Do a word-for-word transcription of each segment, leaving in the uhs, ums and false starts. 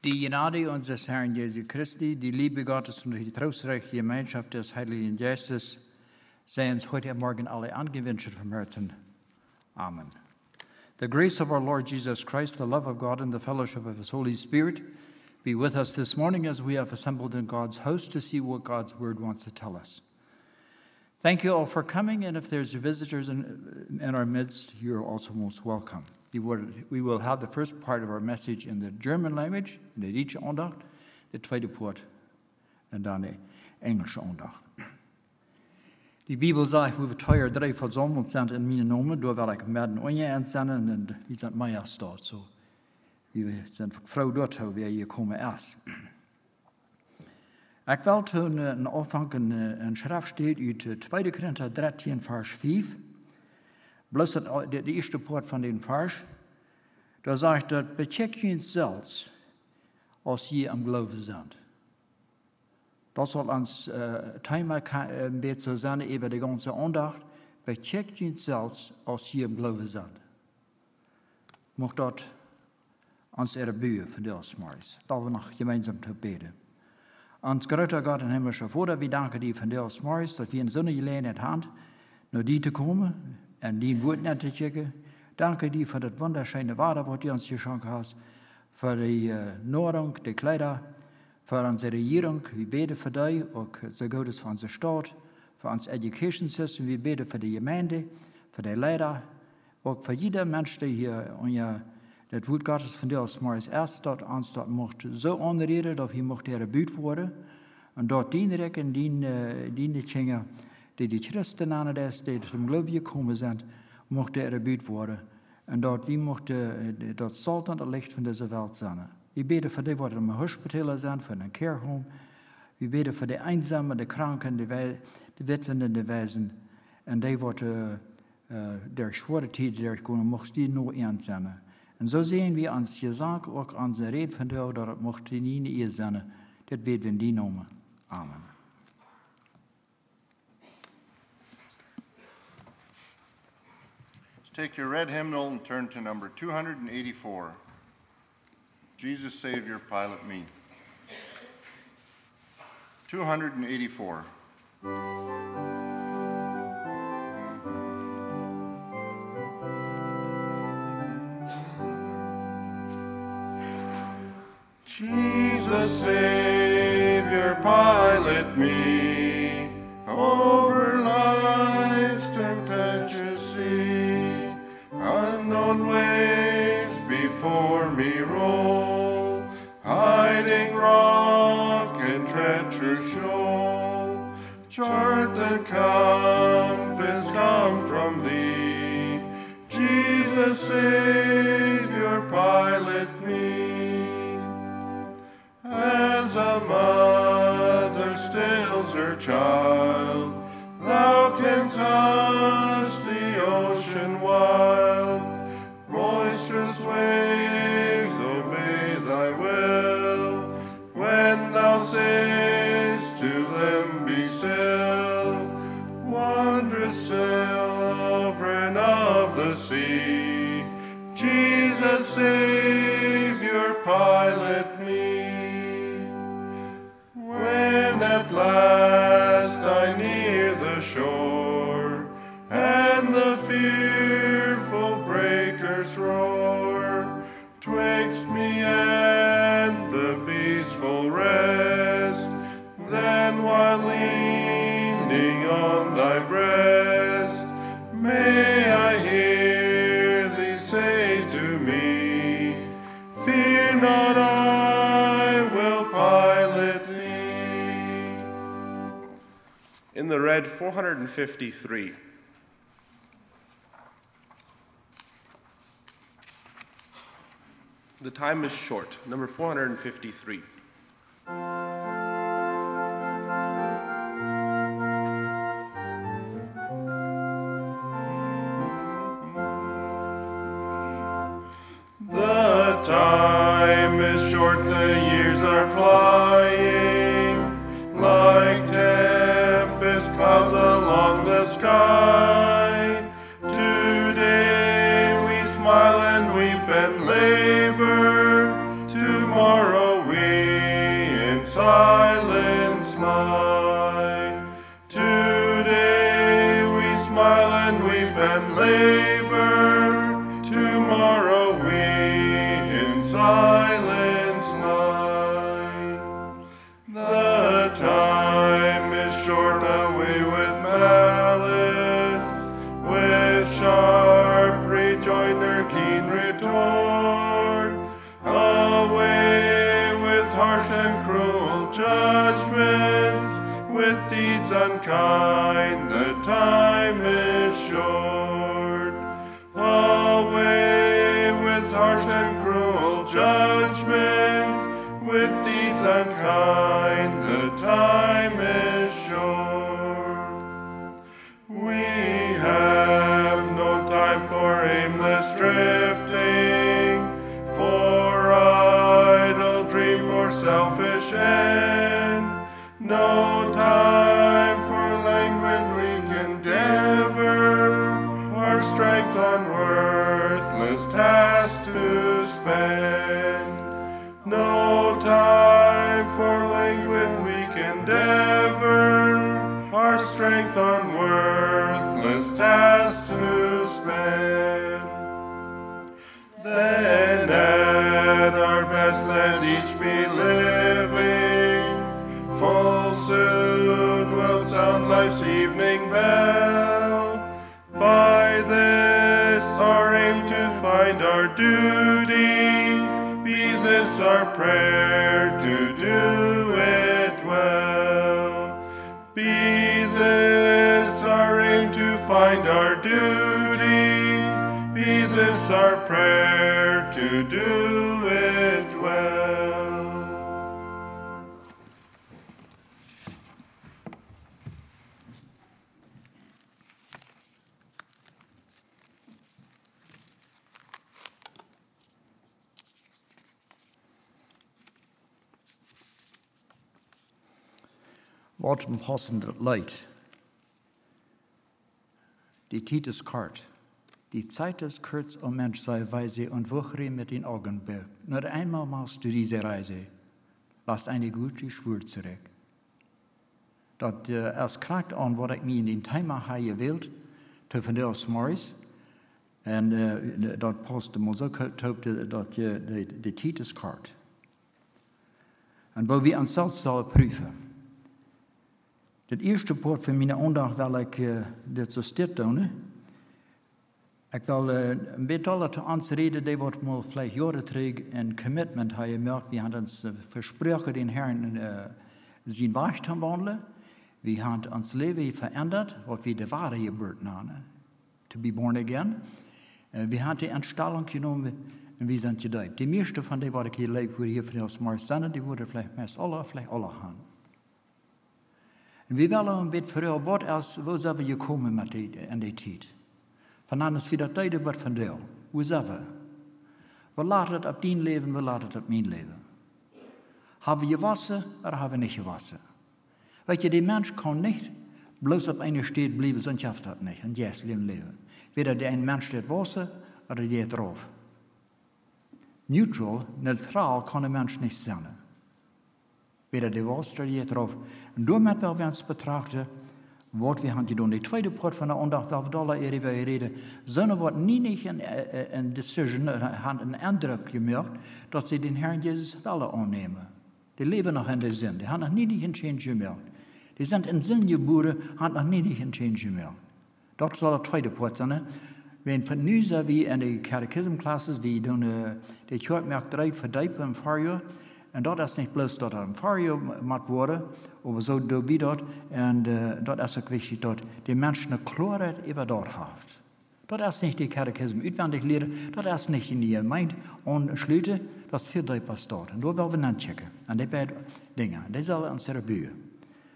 Die Gnade unseres Herrn Jesu Christi, die Liebe Gottes und die trostreiche Gemeinschaft des Heiligen Geistes sei uns heute und morgen alle angewünscht vom Herzen. Amen. The grace of our Lord Jesus Christ, the love of God, and the fellowship of His Holy Spirit be with us this morning as we have assembled in God's house to see what God's Word wants to tell us. Thank you all for coming, and if there's visitors in, in our midst, you're also most welcome. We will, we will have the first part of our message in the German language, in de Duitse aandacht, de tweede part en dan de Engelse aandacht. Die Bibel sagt, wo wir teuer drei versammelt sind in meinen Namen, da will ich mehr onje entsenden und wie sind Meier staat. So, wir sind Frau dort, wer hier kommen ist. Ich will toen een Anfang een schrift steht uit tweede Korinther dertien, vers vijf. Bloß de, de eerste part van den vers. Da sagt dat becheck je zelfs als je am Glauben sind. Dat soll ons uh, Thema een beetje zijn over de ganze aandacht. Becheck je zelfs als je am Glauben sind. Mocht dat ons erbeuren van des morgens. Dat we nog gemeinsam te beden. Ons grote God en hemelse Vader, we danken die van des morgens dat we in zo'n gelegenheid hebben naar die te komen en die woord naar te checken. Dank die voor het wunderschöne Water, wat je ons geschenkt hebt, voor de uh, Nahrung, de Kleider, voor onze regering. We beten voor die, ook zo goed is voor onze staat, voor ons education system. We beten voor de gemeente, voor de leider, ook voor ieder mens die hier on je dat woord Gottes van des morgens eerst dat ons dat mocht zo onderreden dat hij mocht herbuut worden. En dat die rekken, die, die dingen, die de christen aan het die zum Glauben gekomen zijn, mochten herbuut worden. En dat we mochten dat zout aan het licht van deze wereld zijn. We bidden voor die wat in een hospitaal zijn, voor een kerkhoom. We bidden voor de eenzamen, de kranken, de, wij, de witwen, de wijzen. En die wat uh, uh, der zware tijd der komen, mocht die nog eens zijn. En zo zien we ons gezag ook onze reden van jou dat het mocht niet eerst zijn. Dat weten we in die naam. Amen. Take your red hymnal and turn to number two eighty-four. Jesus, Savior, Pilot Me. two eighty-four. Jesus, Savior, pilot me over life's tempestuous sea. Unknown waves before me roll, hiding rock and treacherous shoal. Chart the compass come from thee. Jesus, Savior, pilot me. As a mother stills her child, thou canst hush the ocean wild. Boisterous waves obey thy will. When thou sayest to them, be still. Wondrous sovereign of the sea, Jesus, Savior, pilot me. When at last I near the shore, and the fearful breakers roar, twixt me and the peaceful rest, then while leaning on thy breast, may I hear thee say to me, fear not, I will pilot thee. In the red four fifty-three. The time is short, number four fifty-three. The time is short, the years are flying, like tempest clouds along the sky. Today we smile and weep and labor, tomorrow silence lie. Today we smile and weep and labor, tomorrow we in silence lie. The time is short, away with malice, with sharp rejoinder, keen retort, away with harsh and cruel judgments, with deeds unkind, the time is short. Away with harsh and cruel judgments, with deeds unkind, the time is short. We have no time for aimless drifting, for idle dream, for selfish end. No time for languid weak endeavor, our strength on worthless tasks to spend. No time for languid weak endeavor, our strength on worthless tasks to spend. Then at our best let each be living, full soon will sound life's evening bell. By this our aim to find our duty, be this our prayer to do it well. Be this our aim to find our duty, be this our prayer to do it well. Wat een passend leid. Die Tijd ist kort. Die Zeit ist kurz, um Mensch sei weise und wuchere mit den Augen birgt. Nur einmal machst du diese Reise. Lass eine gute Schwur zurück. Dat uh, als kracht aan wat ik me in die time heb gewild, te van de morgens. En uh, dat past de zo hoopte dat je de, de tijd is kort. En waar we onszelf zullen proeven. Het eerste poort van mijn aandacht wil ik uh, dit zo stil doen. Ik wil uh, een beetje alle te ons reden, die wordt maar vielleicht jaren terug een commitment hebben gemerkt. We hebben ons uh, versproken den Herrn uh, zijn weg te wandelen. We hebben ons leven veranderd, wat we de ware geboorte hadden. To be born again. Uh, we hebben die Entstellung genomen en we zijn gedaan. De meeste van die wat ik hier leuk voor hier van ons maar zijn, die worden vielleicht meest alle, vielleicht alle gaan. En we willen een beetje vooral, wat als, hoe zijn we gekomen met die, in die tijd? Vandaar is wieder tijd wordt van deel. Hoe zijn we? We laten het op dien leven, we laten het op mijn leven. Hebben we gewassen, of hebben we niet gewassen? Weet je, die mens kan niet bloos op een steed blijven, sonst schafft dat niet, een jes leven. Weder die een mens steht wassen, of die het drauf. Neutral, neutraal kan een mens niet zijn. Weder die was, of die het drauf. En daarmee willen we ons betrachten, wat we gaan doen. De tweede part van de aandacht, waar we alle even reden, zijn wat niet een, een decision, een indruk gemerkt, dat ze den Herrn Jezus willen aannemen. Die leven nog in de zin, die hebben nog niet een change gemerkt. Die zijn in zin geboren, hebben nog niet een change gemerkt. Dat zal de tweede part zijn. Wenn van nu zijn we in de catechismklasses, we doen uh, de kerkmerk drie verdiepen in vier jaar. En dat is niet bloos dat er een vier jaar moet worden, maar zo doen we dat. En uh, dat is ook wichtig dat die mensen een klaarheid over dat heeft. Dat is niet die catechism uitwendig leren, dat is niet in je mind aansluiten, dat is veel dieper staat. En daar willen we naar checken. En die beide dingen, die zullen ons erbij.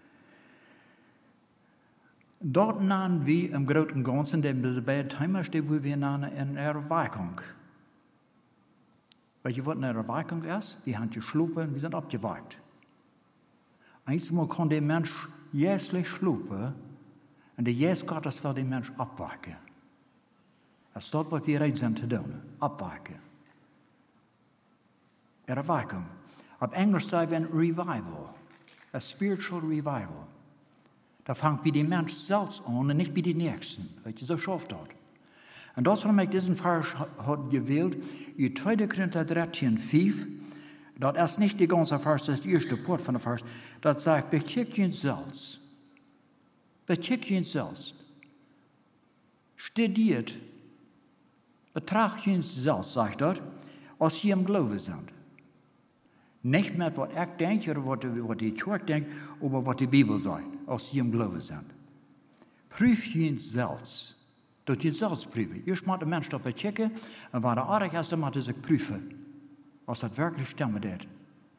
Dort nahmen wir im Großen und Ganzen den beiden Timer stehen, wo wir nahmen in Erweckung. Weet je wat eine Erweckung ist? Wir haben geschlafen, wir sind abgeweicht. Einmal kann der Mensch jährlich schlafen und der Geist Gottes will den Mensch abweichen. Das ist das, was wir bereit sind zu tun, abweichen. Erweckung. Auf Englisch sagen wir ein Revival, a spiritual revival. Da fängt bei dem Mensch selbst an und nicht bei den Nächsten, weil ich so schafft hat. Und das, warum ich diesen Vers hat gewählt, in zweiter Korinther dreizehn, fünf, das ist nicht der ganze Vers, das ist der erste Part von der Vers, das sagt, bekickt ihn selbst. Bekickt ihn selbst. Studiert, betrachtet ihn selbst, sagt dort, als sie im Glauben sind. Nicht mehr, was ich denke oder was die Kirche denkt, aber was die Bibel sagt, als sie im Glauben sind. Prüf ihn selbst. Dat je het zelfs prüfen. Eerst moet de mens dat checken en waar de aardig is, dan moet hij zich prüfen. Als dat werkelijk stemmen deed.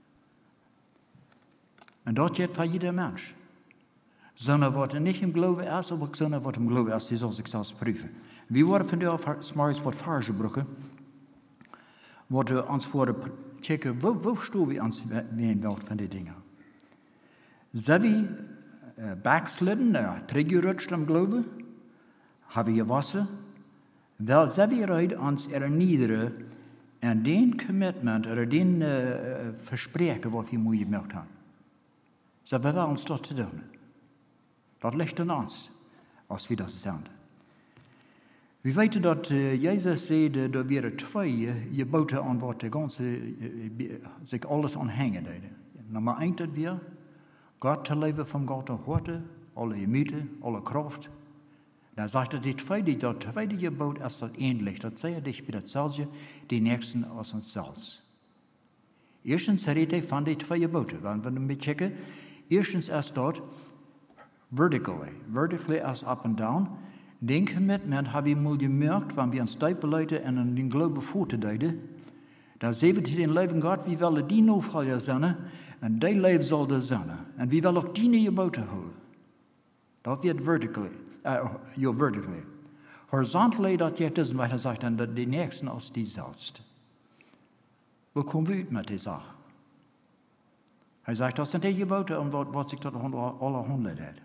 En dat geldt voor ieder mens. Sondern wat er niet im Glauben is, aber sondern wat im Glauben is, die zal zich zelfs prüfen. We worden vandaag morgens wat versen gebruiken. Wat we ons voor checken, waar, waar staan we ons in welk van die dingen? Zijn we uh, backslidden, uh, teruggerutscht im Glauben? Hebben we gewassen? Wel, zijn we eruit ons erniederen en den commitment, of den uh, verspreken wat we moeten gemaakt hebben. Zijn we wel ons dat te doen? Dat ligt aan ons, als we dat zijn. We weten dat uh, Jezus zei, dat er weer twee geboten aan wat de ganze, uh, zich alles aanhangen deden. Nummer één dat weer, God te leven van God te horen, alle mythe, alle kracht. Dan zegt hij, die tweede, dat tweede gebod is dat ähnlich. Dat zei hij bij datzelfde, die nächsten als onszelfs. Eerstens redt hij van die twee geboden. Wanneer we hem checken, eerstens is dat vertically. Vertically is up and down. Den commitment hebben we mal gemerkt, wanneer we ons stijpeleiden en in den Glauben voortduiden. Dan zeggen we in leven God, wie willen die novolger zijn, en die leven zal er zijn. En wie willen ook die geboden houden. Dat wordt vertically. Uh, ja, vertically. Horizontally, dat je tussen wat hij zegt, en dat de nächsten als die zelfst. Hoe komen we uit met die zaak? Hij zegt, dat zijn die geboden, en wat, wat zich tot alle honderd deed.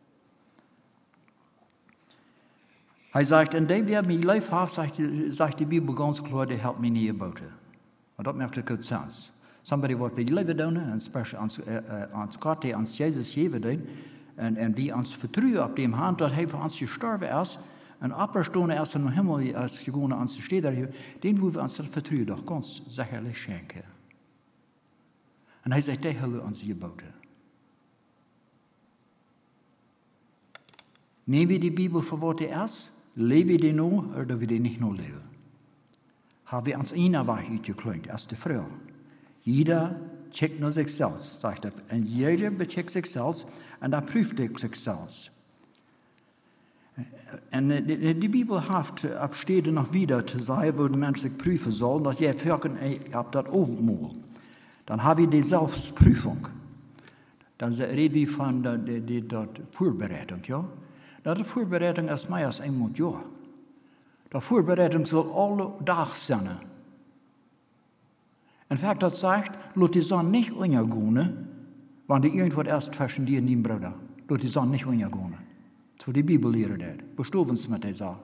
Hij zegt, en die weer mijn leven heeft, zegt, zegt de Bibel ganz klar, die helpt mij niet geboden. Maar dat maakt goed sens. Somebody wat bij leven doen, en speciaal aan, uh, aan God, die aan Jezus geven doen, En, en wie ons vertrouwen op dem Hand, dat hij voor ons gestorven is, en opgestaan is in de hemel, als gewoon aan de steden, den willen we ons dat vertrouwen doch ganz sicherlich schenken. En hij zegt, die hullen ons geboden. Nemen we die Bibel voor wat die is, leven we die nou, of dat we die niet nou leven? Hebben we ons een weg uitgekleund, als de vrouw. Jeder checkt naar zichzelf, zegt hij. En jeder becheckt zichzelf en dan prüft hij zichzelf. En die, die Bibel heeft op steden nog wieder te zeggen, wo de mens zich prüfen soll, dat jij verken op dat oogmoel. Dan hebben we die zelfsprüfung. Dan reden we van de, de, de, de voorbereiding, ja. Dat de voorbereiding is meer als een moet, ja. De voorbereiding zal alle dag zijn. In fact, dat zegt, laat die zon niet ondergaan, want die irgendwo erst zwischen dir und deinem Bruder. Laat die zon nicht untergehen. So die Bibel lehrt das. Bestoven sie mit der Sache.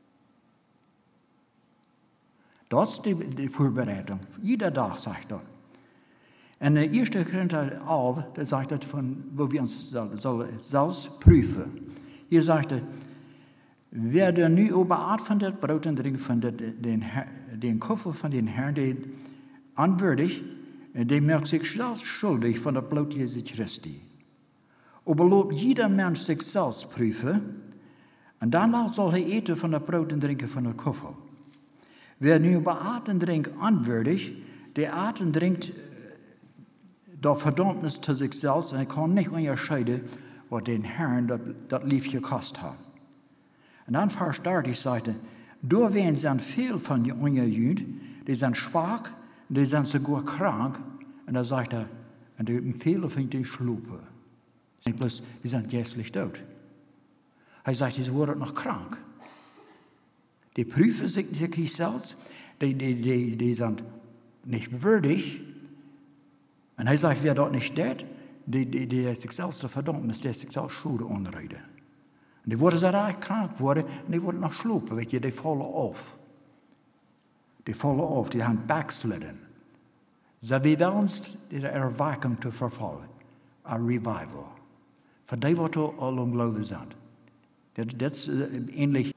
Das ist die, die Vorbereitung. Jeder Tag sagt das. Und der erste Korinther elf, der sagt das von, wo wir uns selbst prüfen. Hier sagt er, wer der nu überart von der Brot und Trink von der, den, den Koffer von den Herrn, der anwürdig, der merkt sich selbst schuldig von der Blut Jesu Christi. Aber lobt jeder Mensch sich selbst prüfen, und danach soll er eten von der Brot und Trinken von der Koffer. Wer nu über Atem und Trink anwürdig, der Atem und Trinkt der Verdammnis zu sich selbst, und er kann nicht unterscheiden, was den Herrn das Lief gekostet hat. Und dann Vers dreißig sagte, da werden sind viel von den Jüngern, die sind schwach, die sind sogar krank. Und da sagt er, und die viele von denen schlupen. Bloß, die sind gästlich tot. Er sagt, sie wurden noch krank. Die prüfen sich, sich selbst, die, die, die, die sind nicht würdig. Und er sagt, wer dort nicht steht, die, die, die sich selbst zu verdammen, ist, der sich selbst Schuld anreden. Und die wurden so krank worden, und die wurden noch schlupen, weet je, die fallen auf. Die fallen auf, die haben backslidden. Ze we wel eens de erwaking te vervallen. Een revival. Voor die wat er al om geloven zijn. Dat, dat is uh, ähnlich.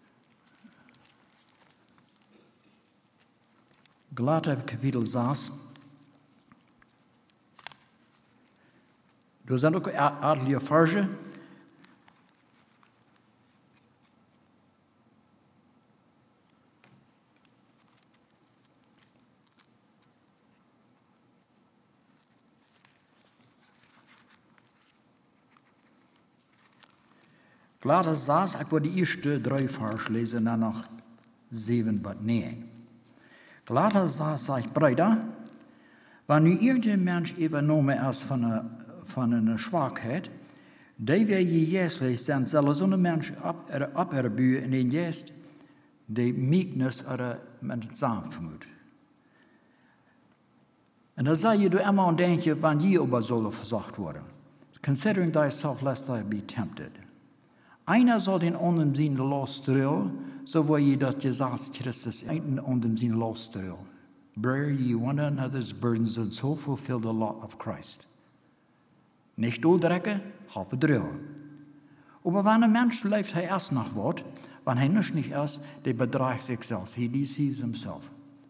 Galater kapitel zes. Er zijn ook aardige versen. Galater zes, ik wil de eerste drie versen lezen en dan nog zeven tot negen. Galater zes zegt, Brüder, wenn nu irgendein Mensch übernommen ist von einer, von einer Schwachheit, die wir je jeslich sind, soll so ein Mensch aberbühen in den Jest, die Meekness oder mit Sanftmut. Und da sei je du immer und denke, wenn je über soll versucht worden. Considering thyself lest thou be tempted. Einer soll den anderen zijn losströl, so wo je dat Jesus Christus einen anderen zijn losströl. Bear ye one another's burdens and so fulfill the law of Christ. Nicht doldrecken, halb bedrücken. Aber wenn ein Mensch lebt, er erst nach Wort, wenn er nicht erst, der bedreigt sich selbst, he deceives himself.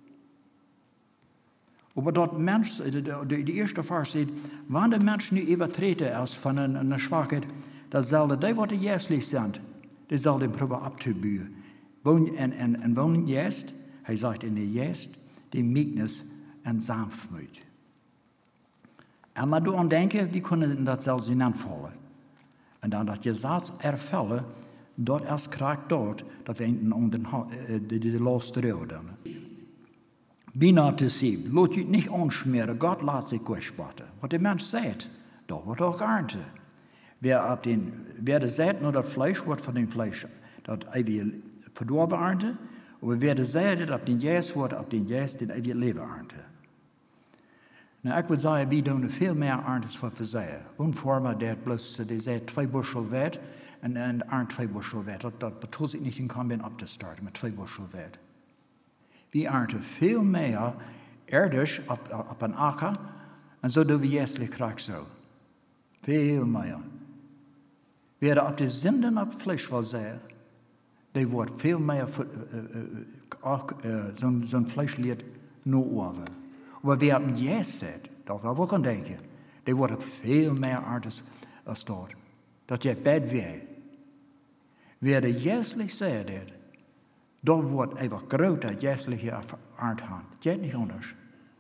Aber dort Mensch, die, die erste Vers sagt, wenn der Mensch nicht übertreten ist von einer, einer Schwachheit, dann soll die, die jässlich sind, die soll den probieren abzubühen. Und, und, und wohnen jetzt, er sagt in der Jest, die Meekness und Sanftmut. En maar doe aan denken, wie kunnen dat zelfs in aanvallen. En dan dat je zelfs ervellen, dat als krijgt dat, dat we onder de, de laatste reden. Bijna te zien, laat je het niet onschmeren, God laat zich kwetspatten. Wat de mens zegt, dat wordt ook ernte. Wer, op den, wer de zegt, nou dat vlees wordt van den vlees, dat even verdorven ernte. Maar wer de zegt, dat op den jes wordt, op den jes, dat even leven ernte. Nou, ik wil zeggen, we doen veel meer erntes voor verzeilen. Een vorm dat bloos, die zei twee bushel wet en, en aard twee bushel wet. Dat, dat bedoelt zich niet in kan ben op te starten met twee bushel wet. We ernten veel meer erdisch op, op een akker en zo doen we jeselijk graag zo. Veel meer. Wer op de zinden op vlees wil zeggen, die wordt veel meer uh, uh, uh, zo'n zo vlees leert nooit. Maar wie op een yes zet, dat wil ik aan denken, die wordt ook veel meer aardig als dat. Dat je bed weer. Wie de jeselijk zegt, dat wordt even groter jeselijke aard aan. Dat is niet anders.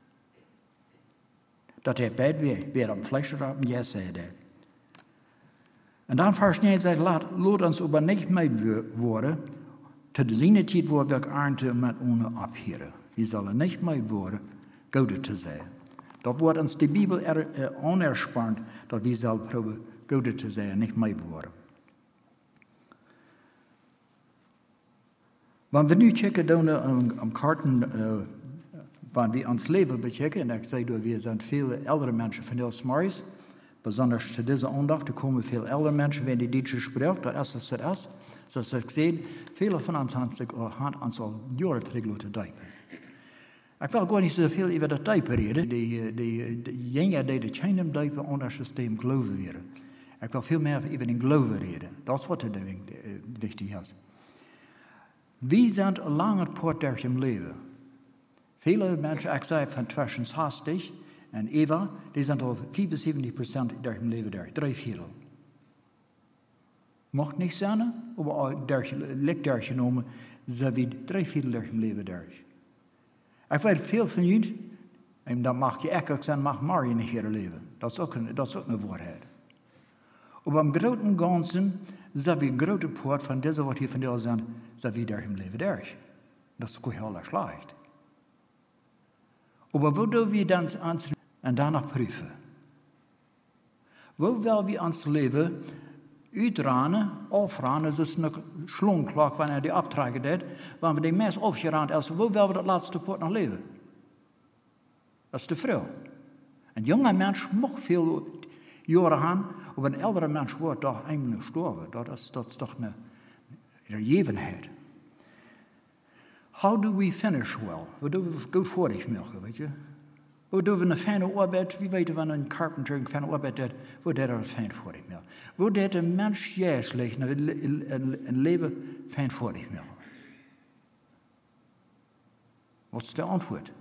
Dat je bed weer, weer op vlees op een yes zegt. En dan versneed zij, laat, laat ons over niet mee worden, te de zine tijd waar we aarde met ons abheren. We zullen niet mee worden, Goede te zijn. Dat wordt ons de Bijbel er, uh, onerspannt, dat we zelf proberen Goede te zijn, niet mee worden. Wanneer we nu checken dan um, um karten, uh, wanneer we ons leven bechecken, en ik zei dat we zijn veel oudere mensen van heel smarts, besonders te deze aandacht, er komen veel oudere mensen, wenn die Duitse spreekt, dat is het is. Zoals ik zei, vele van ons hebben zich ons al jaren terug laten duiken. Ik wil gar niet zoveel over dat duipen reden. Die, die, die jongen die de China duipen onder het systeem geloven weer. Ik wil veel meer over den geloven reden. Dat is wat er wichtig is. We zijn lang het poort durch im leven. Viele mensen, ik zei van tussen zestig en Eva, die zijn al vijfenzeventig procent durch im leven durch. Drie viertel. Mocht niet zijn, maar licht durchgenomen, zijn we drie viertel durch im leven durch. Ik weet veel van jullie, en dan mag je echt zijn, mag maar in het leven. Dat is ook een, dat is ook een waarheid. Op een grote ganzen zijn we een grote poort van deze wat hier van deel zijn, zijn we daar in leven durch. Dat is gewoon heel erg slecht. Maar wat doen we dan aan en daarna proeven? Hoe willen we ons leven uitranen, afranen, zoals een slongklok wanneer die optrekken deed, wanneer we die mes afgerand is, hoe willen we dat laatste poort nog leven? Dat is de vrouw. Een jonge mens mag veel jaren gaan, maar een oudere mens wordt toch eenmaal gestorven. Dat is, dat is toch een gegevenheid. How do we finish well? We doen we goed voordig melken, weet je? Wo du eine feine Arbeit, wie weit wenn ein Carpenter eine feine Arbeit hat, wo der das fein vor dich mehr. Wo der der Mensch jährlich ein Leben fein vor dich mehr. Was ist die Antwort?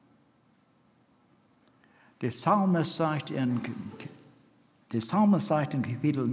Der Psalmist sagt in, der Psalmist sagt in Kapitel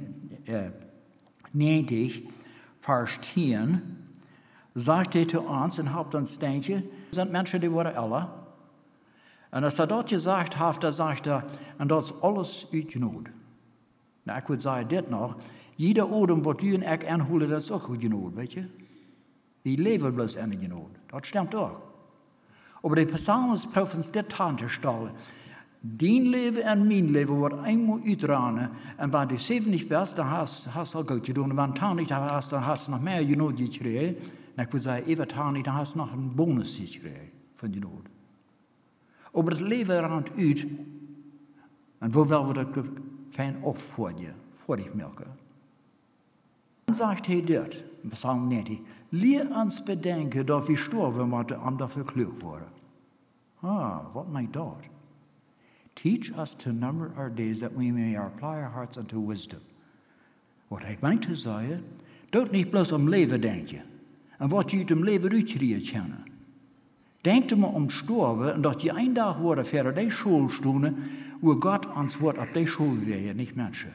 neunzig, Vers zehn, sagt er zu uns und habt uns denken, sind Menschen, die worden alle. Und als er das gesagt hat, da sagt er, und das ist alles uit Not. Na, ich würde sagen, dit noch, jeder Odem, was du und ich anholen, das ist auch uit Not, weet je? Wir leben bloß in Not. Das stimmt auch. Aber die Psalmist braucht uns dit aan te stellen. Dein Leben en mijn Leben wordt eenmaal uitrennen. En waar du zeven niet bent, dan hast du al goed gedaan. En wanneer het niet hast, dan hast du nog meer je nood gekregen. En ik wil zeggen, even het niet, dan hast du nog een bonus gekregen van je nood. Maar het leven rent uit. En wo wel we dat fijn op voor je, voor dich merken. Dan zegt hij dit, in Psalm negentig. Leer ons bedenken dat we sterven moeten om dat verkleurd worden. Ah, wat meint dat? Teach us to number our days that we may apply our hearts unto wisdom. Wat hij meint te zeggen, doet niet bloos om leven denken. En wat je uit hem leven uitgereden kennen. Denk er maar om sterven en dat je een dag wordt verder die school stonden, wo God ons wordt op die school weer, niet mensen.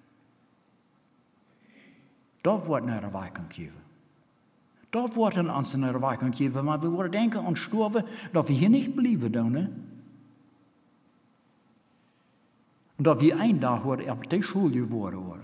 Dat wordt naar de wijking geven. Dat wordt ons naar de wijking geven, maar we worden denken aan sterven dat we hier niet blijven doen. Hè? En dat we een dag worden op die school geworden worden.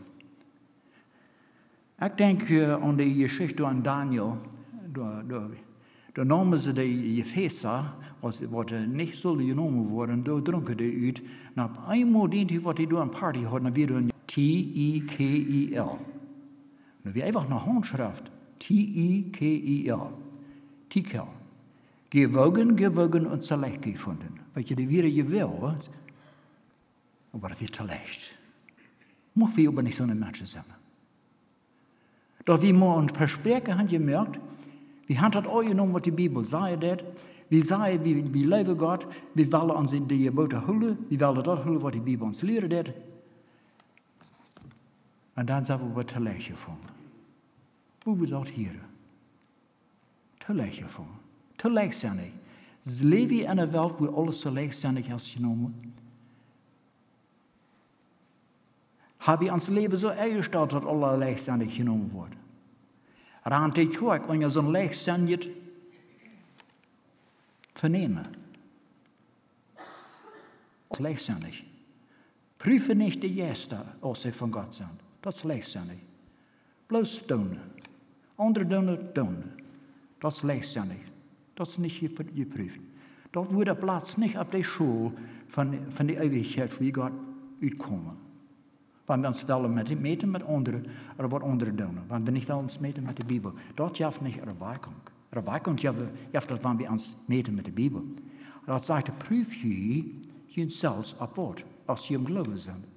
Ik denk uh, aan de geschichte van Daniel. Daar namen ze de Epheser, wat niet zullen genomen worden, daar dronken die uit. En op eenmaal dient hij wat hij door een party had, dan weer een T I K I L. Dan weer even een handschrift. T I K I L. Tikel. Gewogen, gewogen en terecht gevonden. Weet je, die weer je wil, aber das wird schlecht. Mochten wir aber nicht so eine Menschen sein. Doch wie wir uns versprechen, haben gemerkt, wir haben das auch genommen, was die Bibel sagt. Wir sagen, wir, wir leben Gott, wir wollen uns in die Gebote hüllen, wir wollen das hüllen, was die Bibel uns lehrt. Und dann sind wir schlecht gefunden. Wo wir das hier? Schlecht gefunden. Schlechtsinnig. Leben wir in einer Welt, wo alles schlechtsinnig ist genommen. Habe ich ons leven zo ingesteld dat alle leegzinnig genomen worden. Raan te kwijt, als je zo'n leegzinnig vernemen. Leegzinnig. Prüfe nicht die Gäste, als sie von Gott sind. Das ist leegzinnig. Bloß doen. Andere doen, doen. Das ist leegzinnig. Das ist nicht geprüft. Dort wurde der Platz nicht auf der Schule von, von der Ewigkeit, wie Gott uitkomen. Want we ons willen met, meten met anderen, er wat anderen doen. Want we niet willen ons meten met de Bibel. Dat jaft niet er wijking. Er wijking jaft dat wanneer we ons meten met de Bibel. Dat zegt, proef je jezelf op wat, als je hem geloven bent.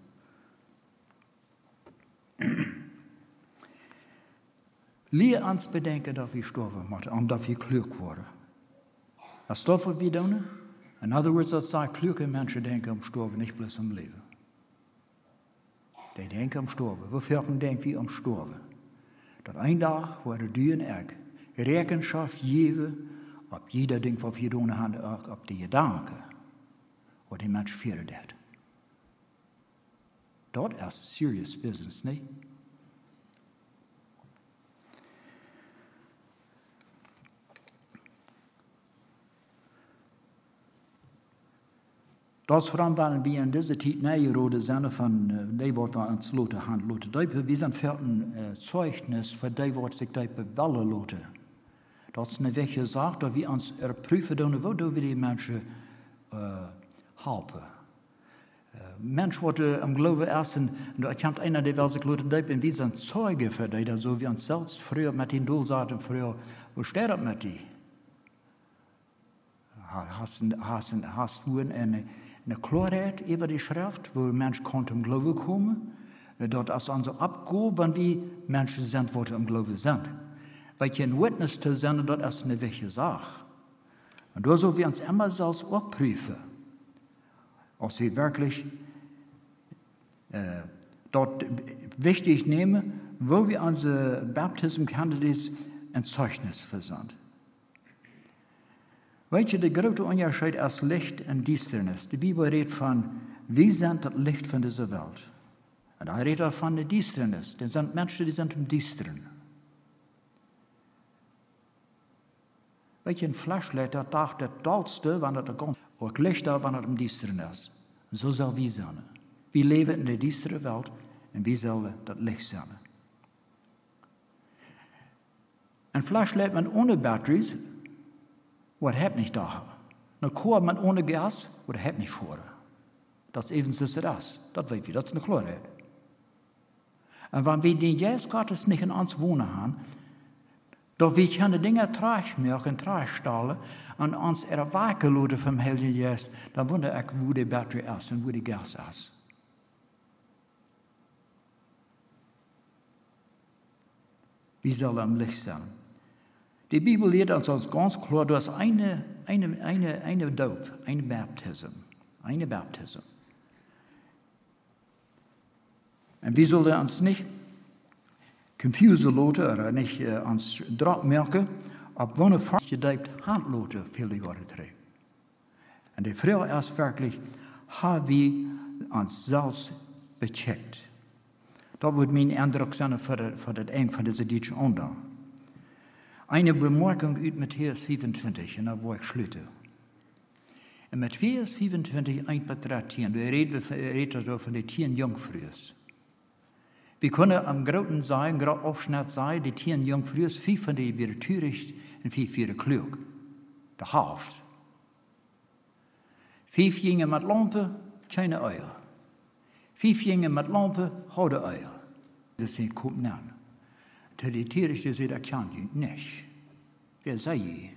Leer ons bedenken dat we sterven moeten, omdat we klug worden. Dat is dat wat we doen. In other words, dat zegt, kluge mensen denken om sterven, niet bloos om leven. Die denken om sterven. Wofür denken wir om sterven? Dat een dag worden du en ik Rechenschaft geven op jeder ding wat we doen hebben, ook op die gedanken, wat die mens vieren deed. Dat is serious business, niet? Dat is vooral weil wir in dieser Zeit neigerode zijn van uh, die wat we ons laten handelen. We zijn voor een uh, Zeugnis voor die wat zich die bewellen laten. Dat is een weg gezegd dat we ons er prüfen doen, wat we die mensen uh, helpen. Uh, Menschen, wat uh, am geloven is, en ik heb einer die wel zich laten doen, en we zijn Zeugen voor die, dat zo we ons zelfs früher met die doel zaten, früher, wo steht dat met die? Hast du een Eine Klarheit über die Schrift, wo Menschen konnten im Glauben kommen, dort ist also abgehoben, wenn wir Menschen sind, die im Glauben sind. Weil ein Witness zu sein, das ist eine wichtige Sache. Und da sollen wir uns immer selbst auch prüfen. Als wir wirklich äh, dort wichtig nehmen, wo wir unsere Baptism Candidates ein Zeugnis versandt. Weet je, de grote onderscheid als Licht en Duisternis. De Bibel redt van, wie sind das Licht von dieser Welt? Und er redt von der Duisternis. Das sind Menschen, die sind im Düsteren. Weet je, een flashlight, dat dacht het doodste, wanneer het komt. Ook lichter, wanneer het im Düsteren is. En zo zal wie zijn. Wir leven in der düsteren Welt en wie zullen dat Licht zijn. Een flashlight met ohne batteries, wat heb niet daar? Een koor met ohne gas, wat heb niet voor? Dat is even zoals het is. Dat weet je, dat is een kloorheid. En wanneer we den Geist Gottes nicht in ons wonen haben, doch wir können Dinge traagmerken, traagstallen und uns erwachen lassen vom Heiligen Geist, dann wundere ich, wo die Batterie ist und wo die Gas ist. Wie soll am Licht sein? Die Bibel lehrt uns ganz klar, du hast eine, eine, eine, eine Doop, eine Baptism, eine Baptism. Und wir sollen uns nicht confuse lassen oder nicht äh, uns drauf merken, ob wir falsch gedeiht Hand lassen, viele Jahre terug. Und die Frage ist wirklich, haben wir uns selbst becheckt? Das wird mein Eindruck sein für, für das Ende von dieser deutschen Onda. Eine Bemerkung aus Matthäus vierundzwanzig, und da wo ich schließe. In Matthäus vierundzwanzig, eins bis dreizehn, wir reden da von den zehn Jungfrauen. Wir können am großen sagen, gerade Aufschnitt sagen, die zehn Jungfrauen, vier von denen wären töricht und vier wären klug. Der Hälfte. Vier gingen mit Lampen, keine Eier. Vier gingen mit Lampen, houden Eier. Das sind kommt an. Der die törichte sagt, das kann ich nicht. Wer sei ich?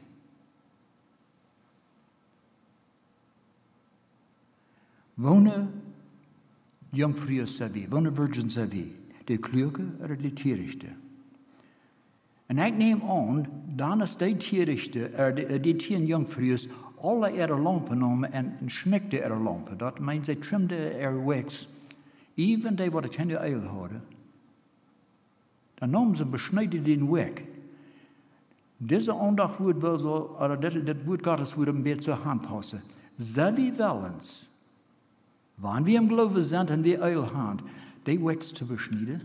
Wohnen Jungfrauen sind wir, wohnen Virgins sind wir. Die Kluge oder die Törichte. Und ich nehme an, dann ist die Törichte, er die, die tien Jungfrauen, alle ihre Lampen nemen en schmekte ihre Lampen. Dat meint, sie trimmde ihre Wicks. Even die, wat keine Eil hadden. Dan namen ze besneden den Wick. Diese Andacht wordt wel zo, oder dat woord Gottes wordt een beetje aanpassen. Zij wie wellens, wanneer we im Glauben sind und wir Eil haben, die Wicks zu beschneiden.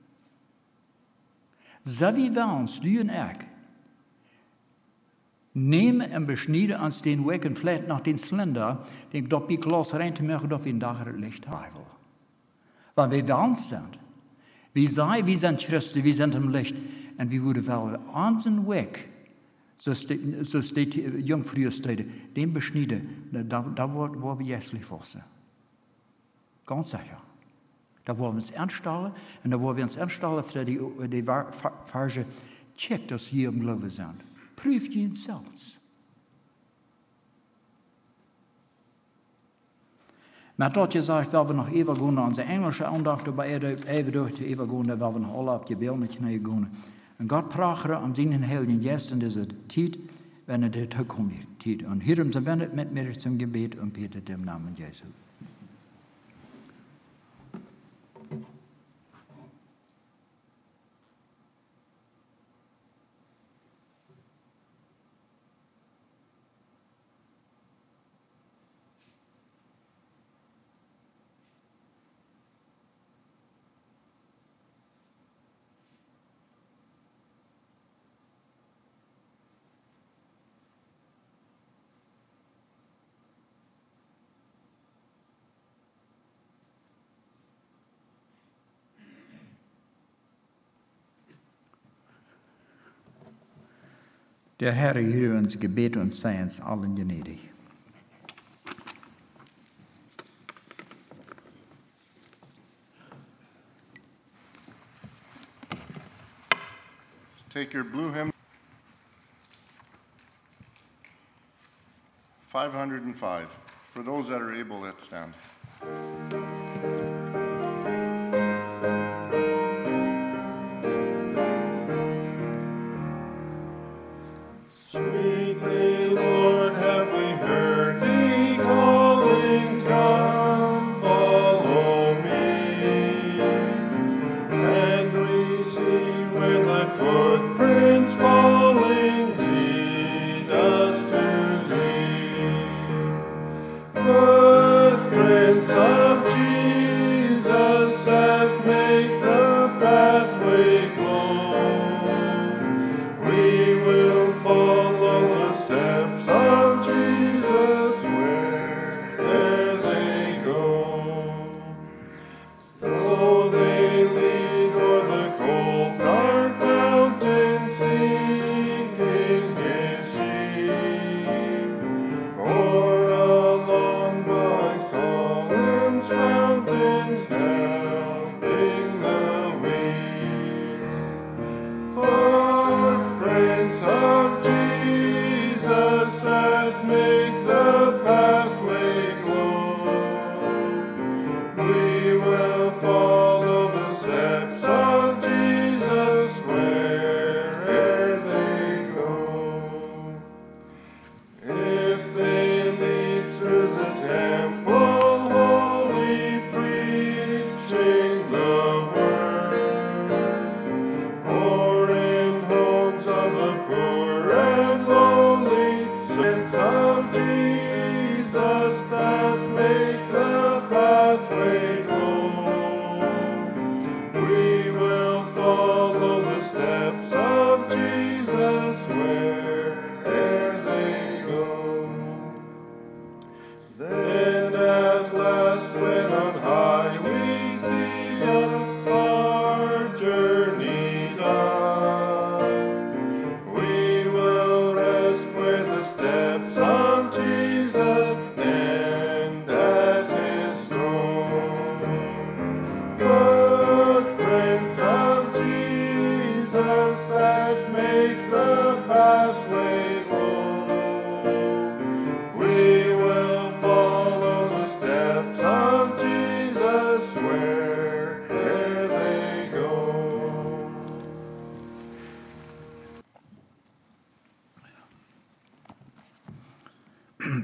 Zij wie wellens, du und ich, nemen en beschneiden uns den Wick und vielleicht nach den Zylinder, den dort die Glas rein zu machen, dass wir ein Dach Licht haben. Weil wir wellens sind. Wir sagen, wir sind Christen, wir sind im Licht. Und wir würden wel unseren Weg, zoals die Jungfrauen steden, den beschneiden, da, da wollen wir jässlich sein. Ganz sicher. Da wollen wir uns ernststellen, und da wollen wir uns ernststellen, für die, die falsche Check, dass wir im Glauben sind. Prüft ihn selbst. Met dat gezegd, willen we nog even gaan naar onze Engelse aandacht, aber even door te even gaan, willen we nog alle op je beeld knijden gaan. En God praten om zijn Heiligen Geest in deze tijd, wanneer de toekomst tijd. En hierom zijn we het met mij zum Gebet und beten im Namen Jesu. Der Herr höre uns Gebet und sei uns allen gnädig. Take your blue hymn. five hundred five. For those that are able, let's stand. Sweetly, Lord, have we heard thee calling, come.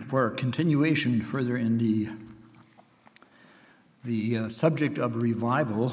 for continuation further in the, the uh, subject of revival,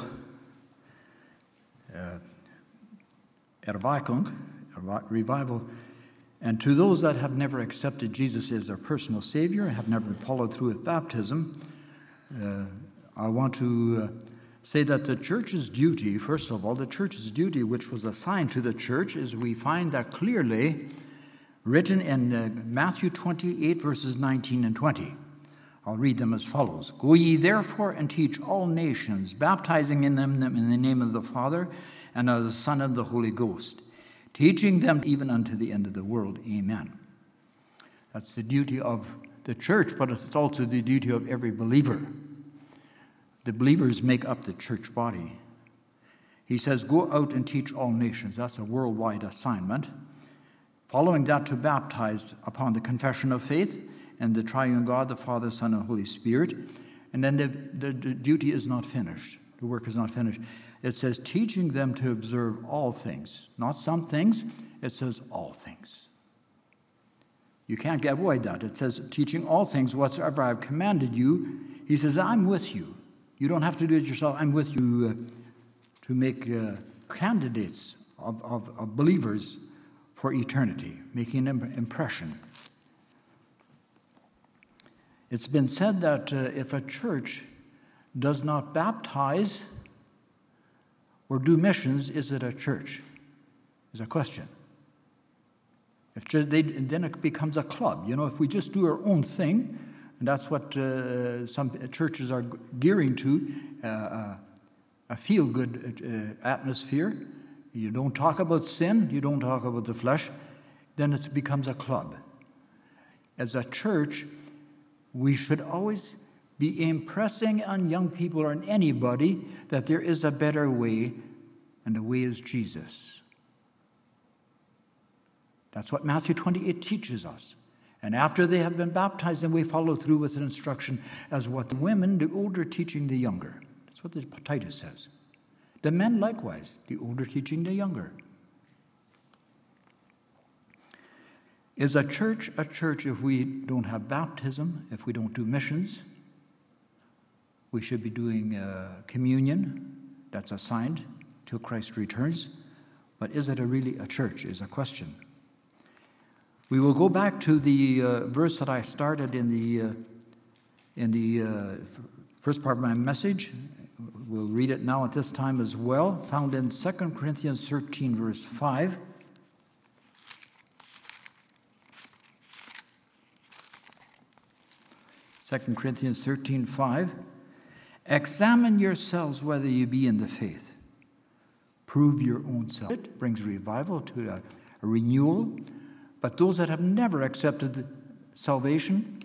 uh, erweckung, revival, and to those that have never accepted Jesus as their personal Savior, have never followed through with baptism, uh, I want to uh, say that the church's duty, first of all, the church's duty which was assigned to the church, is we find that clearly written in uh, Matthew twenty-eight, verses nineteen and twenty. I'll read them as follows. Go ye therefore and teach all nations, baptizing in them in the name of the Father and of the Son and the Holy Ghost, teaching them even unto the end of the world. Amen. That's the duty of the church, but it's also the duty of every believer. The believers make up the church body. He says, go out and teach all nations. That's a worldwide assignment. Following that, to baptize upon the confession of faith and the triune God, the Father, Son, and Holy Spirit. And then the, the, the duty is not finished. The work is not finished. It says, teaching them to observe all things. Not some things, it says all things. You can't avoid that. It says, teaching all things whatsoever I have commanded you. He says, I'm with you. You don't have to do it yourself. I'm with you uh, to make uh, candidates of, of, of believers for eternity, making an impression. It's been said that uh, if a church does not baptize or do missions, is it a church? Is a question. If they, then it becomes a club. You know, if we just do our own thing, and that's what uh, some churches are gearing to, uh, uh, a feel-good uh, atmosphere. You don't talk about sin, you don't talk about the flesh, then it becomes a club. As a church, we should always be impressing on young people or on anybody that there is a better way, and the way is Jesus. That's what Matthew twenty-eight teaches us. And after they have been baptized, then we follow through with an instruction as what the women, the older teaching the younger. That's what the Titus says. The men likewise, the older teaching the younger. Is a church a church if we don't have baptism, if we don't do missions? We should be doing uh, communion. That's assigned till Christ returns. But is it a really a church is a question. We will go back to the uh, verse that I started in the, uh, in the uh, first part of my message. We'll read it now at this time as well, found in Second Corinthians thirteen, verse five. Second Corinthians thirteen, five. Examine yourselves whether you be in the faith. Prove your own self. It brings revival to a, a renewal. But those that have never accepted salvation,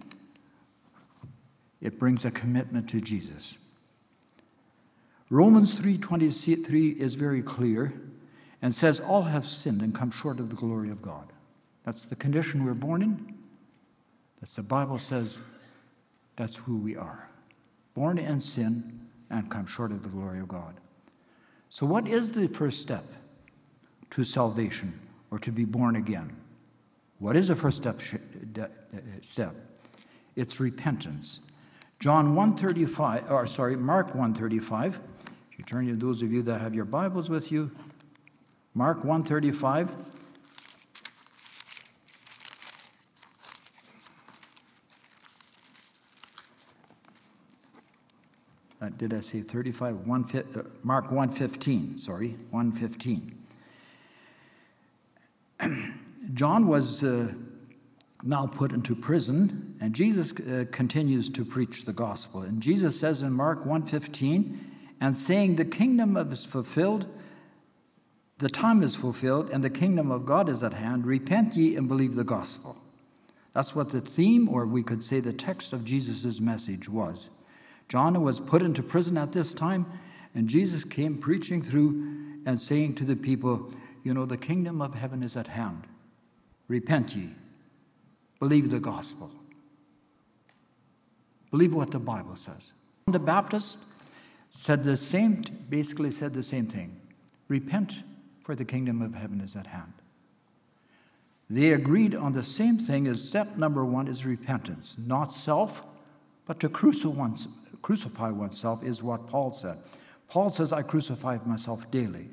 it brings a commitment to Jesus. Romans three twenty-three is very clear and says, all have sinned and come short of the glory of God. That's the condition we're born in. That's the Bible says that's who we are. Born in sin and come short of the glory of God. So what is the first step to salvation or to be born again? What is the first step? Step? It's repentance. John one thirty-five, or sorry, Mark one thirty-five. If you turn to those of you that have your Bibles with you, Mark one thirty-five. Uh, did I say thirty-five? One, uh, Mark one fifteen, sorry, one fifteen. John was uh, now put into prison, and Jesus uh, continues to preach the gospel. And Jesus says in Mark one fifteen, and saying the kingdom is fulfilled, the time is fulfilled, and the kingdom of God is at hand, repent ye and believe the gospel. That's what the theme, or we could say the text of Jesus' message was. John was put into prison at this time, and Jesus came preaching through and saying to the people, you know, the kingdom of heaven is at hand. Repent ye. Believe the gospel. Believe what the Bible says. The Baptist said the same, basically said the same thing. Repent, for the kingdom of heaven is at hand. They agreed on the same thing as step number one is repentance. Not self, but to crucify oneself is what Paul said. Paul says, I crucify myself daily.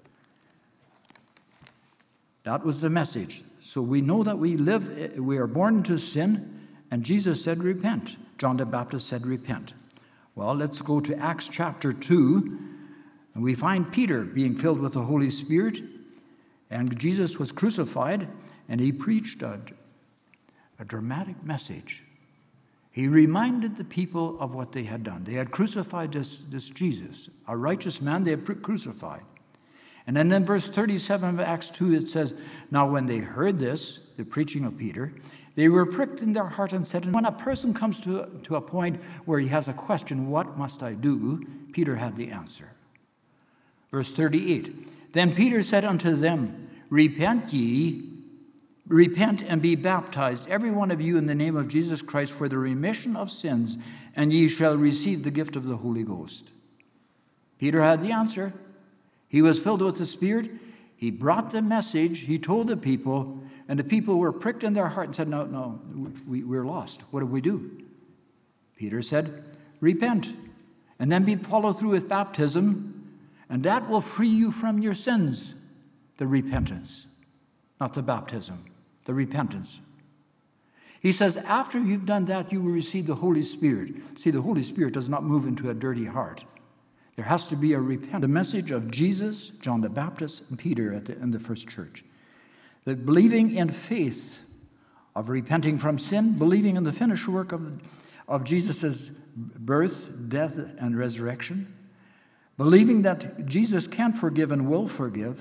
That was the message. So we know that we live, we are born into sin, and Jesus said, repent. John the Baptist said, repent. Well, let's go to Acts chapter two, and we find Peter being filled with the Holy Spirit, and Jesus was crucified, and he preached a, a dramatic message. He reminded the people of what they had done. They had crucified this, this Jesus, a righteous man they had crucified. And then in verse thirty-seven of Acts two, it says, now when they heard this, the preaching of Peter, they were pricked in their heart and said, when a person comes to, to a point where he has a question, what must I do? Peter had the answer. Verse thirty-eight, then Peter said unto them, repent ye, repent and be baptized, every one of you in the name of Jesus Christ for the remission of sins, and ye shall receive the gift of the Holy Ghost. Peter had the answer. He was filled with the Spirit. He brought the message. He told the people, and the people were pricked in their heart and said, no, no, we, we're lost. What do we do? Peter said, repent, and then be followed through with baptism, and that will free you from your sins. The repentance, not the baptism, the repentance. He says, after you've done that, you will receive the Holy Spirit. See, the Holy Spirit does not move into a dirty heart. There has to be a repentance. The message of Jesus, John the Baptist, and Peter at the, in the first church. That believing in faith of repenting from sin, believing in the finished work of, of Jesus' birth, death, and resurrection, believing that Jesus can forgive and will forgive,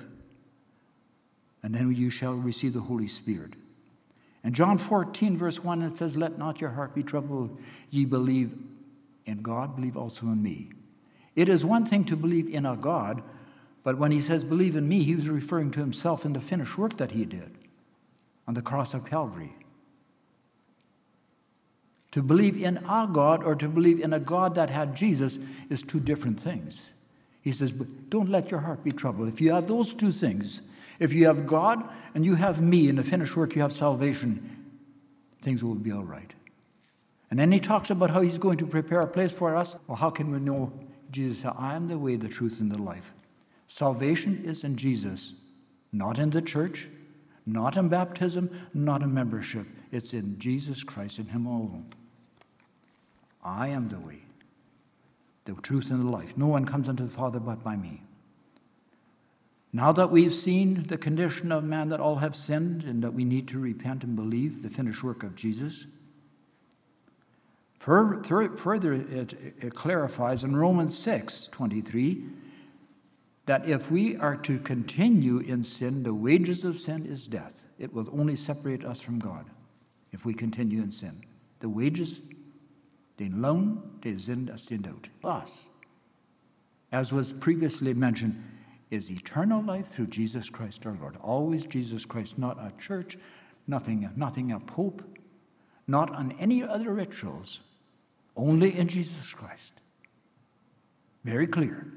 and then you shall receive the Holy Spirit. In John fourteen, verse one, it says, let not your heart be troubled. Ye believe in God, believe also in me. It is one thing to believe in a God, but when he says believe in me, he was referring to himself in the finished work that he did on the cross of Calvary. To believe in a God or to believe in a God that had Jesus is two different things. He says, but don't let your heart be troubled. If you have those two things, if you have God and you have me in the finished work, you have salvation, things will be all right. And then he talks about how he's going to prepare a place for us. Well, how can we know? Jesus said, I am the way, the truth, and the life. Salvation is in Jesus, not in the church, not in baptism, not in membership. It's in Jesus Christ, in him alone. I am the way, the truth, and the life. No one comes unto the Father but by me. Now that we've seen the condition of man, that all have sinned and that we need to repent and believe the finished work of Jesus, further it, it clarifies in Romans six twenty-three that if we are to continue in sin, the wages of sin is death. It will only separate us from God if we continue in sin. The wages, den Lohn, der sind aus den Tod. Us, as was previously mentioned, is eternal life through Jesus Christ our Lord. Always Jesus Christ, not a church, nothing, nothing a pope, not on any other rituals, only in Jesus Christ. Very clear.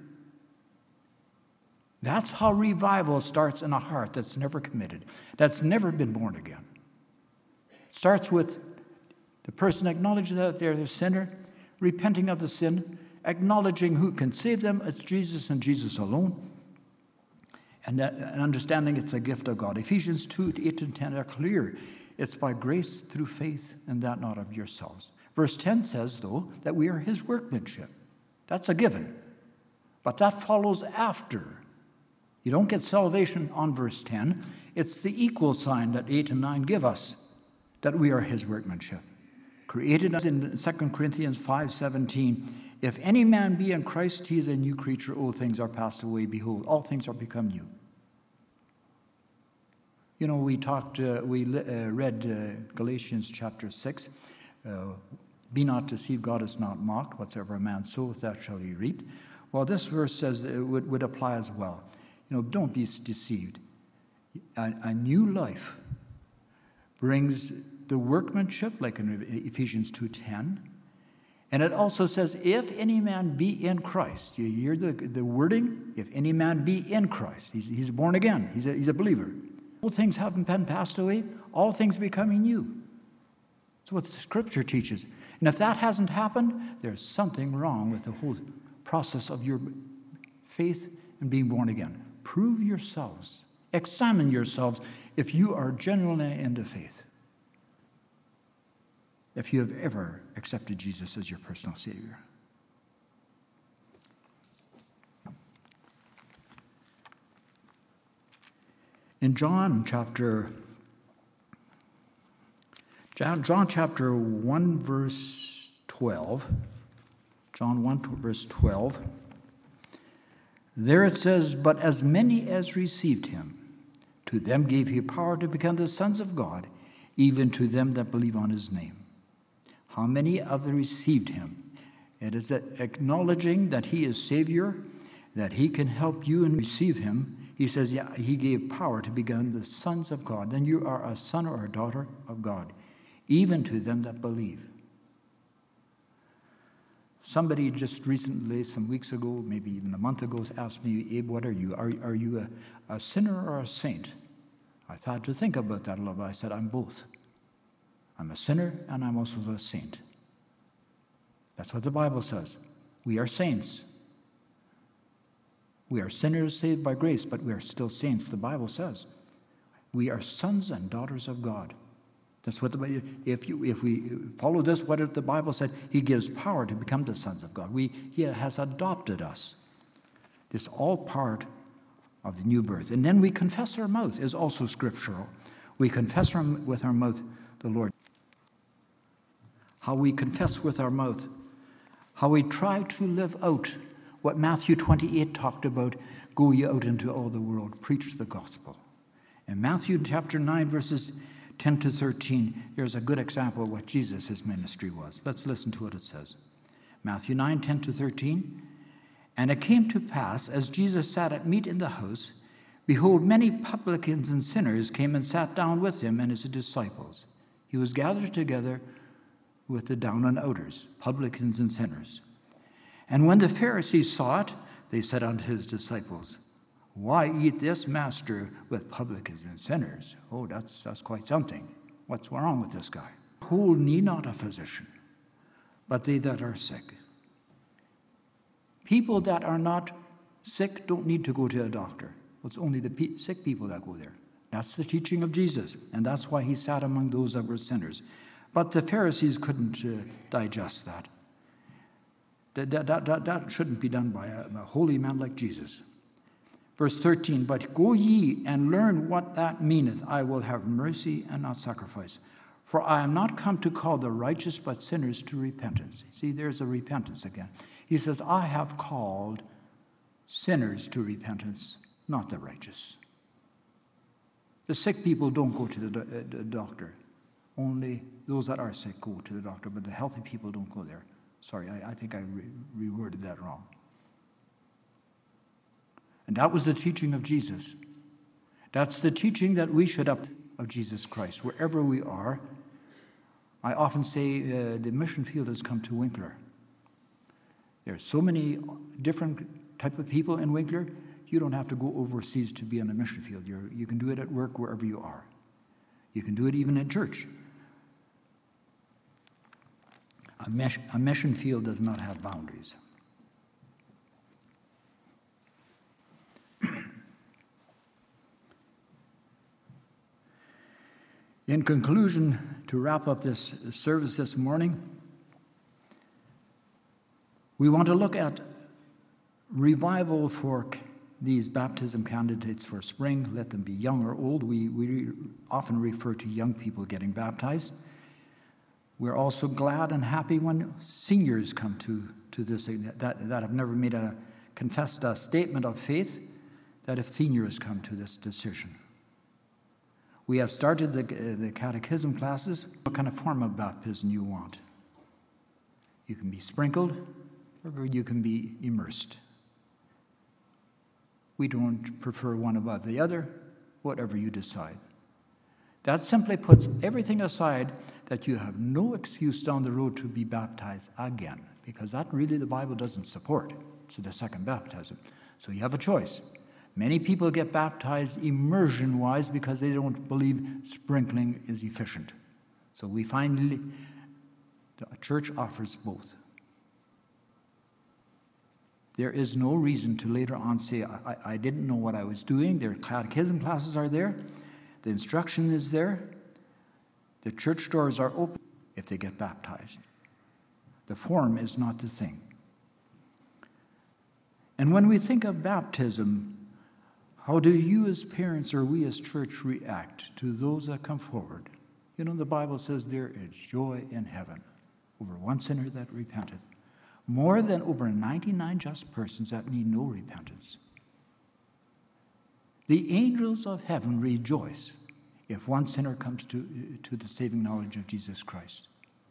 That's how revival starts in a heart that's never committed, that's never been born again. It starts with the person acknowledging that they're a sinner, repenting of the sin, acknowledging who can save them, it's Jesus and Jesus alone, and, that, and understanding it's a gift of God. Ephesians two, eight and ten are clear. It's by grace through faith, and that not of yourselves. Verse ten says, though, that we are his workmanship. That's a given. But that follows after. You don't get salvation on verse ten. It's the equal sign that eight and nine give us, that we are his workmanship. Created us in Second Corinthians five seventeen. If any man be in Christ, he is a new creature. Old things are passed away. Behold, all things are become new. You know, we talked, uh, we uh, read uh, Galatians chapter six. Uh, be not deceived, God is not mocked. Whatsoever a man soweth, that shall he reap. Well, this verse says it would, would apply as well. You know, don't be deceived. A, a new life brings the workmanship, like in Ephesians two ten. And it also says, if any man be in Christ. You hear the, the wording? If any man be in Christ. He's, he's born again. He's a, he's a believer. All things haven't been passed away, all things becoming new. That's what the Scripture teaches. And if that hasn't happened, there's something wrong with the whole process of your faith and being born again. Prove yourselves, examine yourselves if you are genuinely into faith. If you have ever accepted Jesus as your personal Savior. In John chapter John, John chapter one verse twelve, John one verse twelve, there it says, "But as many as received him, to them gave he power to become the sons of God, even to them that believe on his name." How many have received him? It is acknowledging that he is Savior, that he can help you and receive him. He says, yeah, he gave power to become the sons of God. Then you are a son or a daughter of God, even to them that believe. Somebody just recently, some weeks ago, maybe even a month ago, asked me, "Abe, what are you? Are, are you a, a sinner or a saint?" I thought to think about that a little bit. I said, "I'm both. I'm a sinner and I'm also a saint." That's what the Bible says. We are saints. We are sinners saved by grace, but we are still saints, the Bible says. We are sons and daughters of God. That's what the if you if we follow this, what the Bible said, he gives power to become the sons of God. We he has adopted us. It's all part of the new birth. And then we confess our mouth is also scriptural. We confess our, with our mouth the Lord. How we confess with our mouth. How we try to live out what Matthew twenty-eight talked about, go ye out into all the world, preach the gospel. In Matthew chapter nine, verses ten to thirteen, here's a good example of what Jesus' ministry was. Let's listen to what it says. Matthew nine, ten to thirteen. "And it came to pass, as Jesus sat at meat in the house, behold, many publicans and sinners came and sat down with him and his disciples. He was gathered together with the down and outers, publicans and sinners. And when the Pharisees saw it, they said unto his disciples, Why eat this master with publicans and sinners?" Oh, that's, that's quite something. What's wrong with this guy? "Hold need not a physician, but they that are sick." People that are not sick don't need to go to a doctor. It's only the pe- sick people that go there. That's the teaching of Jesus, and that's why he sat among those that were sinners. But the Pharisees couldn't uh, digest that. That, that, that, that shouldn't be done by a, a holy man like Jesus. Verse thirteen, "But go ye and learn what that meaneth. I will have mercy and not sacrifice. For I am not come to call the righteous, but sinners to repentance." See, there's a repentance again. He says, I have called sinners to repentance, not the righteous. The sick people don't go to the, do- uh, the doctor. Only those that are sick go to the doctor, but the healthy people don't go there. Sorry, I, I think I re- reworded that wrong. And that was the teaching of Jesus. That's the teaching that we should up of Jesus Christ, wherever we are. I often say uh, the mission field has come to Winkler. There are so many different type of people in Winkler, you don't have to go overseas to be on a mission field. You're, you can do it at work wherever you are. You can do it even in church. A, mesh, a mission field does not have boundaries. In conclusion, to wrap up this service this morning, we want to look at revival for these baptism candidates for spring. Let them be young or old. We, we often refer to young people getting baptized. We're also glad and happy when seniors come to, to this, that, that have never made a confessed a statement of faith, that if seniors come to this decision. We have started the, the catechism classes. What kind of form of baptism you want? You can be sprinkled, or you can be immersed. We don't prefer one above the other, whatever you decide. That simply puts everything aside that you have no excuse down the road to be baptized again, because that really the Bible doesn't support. It's the second baptism. So you have a choice. Many people get baptized immersion-wise because they don't believe sprinkling is efficient. So we finally, the church offers both. There is no reason to later on say, I, I didn't know what I was doing. Their catechism classes are there. The instruction is there. The church doors are open if they get baptized. The form is not the thing. And when we think of baptism, how do you as parents or we as church react to those that come forward? You know, the Bible says there is joy in heaven over one sinner that repenteth, more than over ninety-nine just persons that need no repentance. The angels of heaven rejoice if one sinner comes to, to the saving knowledge of Jesus Christ.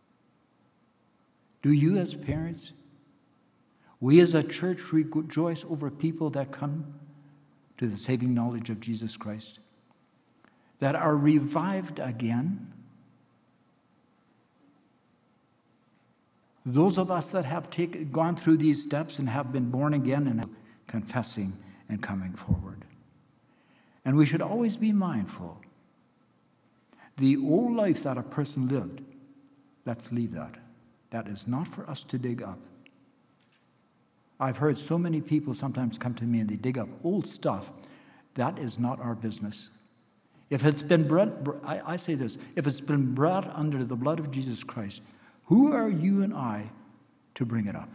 Do you as parents, we as a church rejoice over people that come to the saving knowledge of Jesus Christ, that are revived again? Those of us that have taken, gone through these steps and have been born again and confessing and coming forward. And we should always be mindful. The old life that a person lived, let's leave that. That is not for us to dig up. I've heard so many people sometimes come to me and they dig up old stuff. That is not our business. If it's been brought, I, I say this, if it's been brought under the blood of Jesus Christ, who are you and I to bring it up?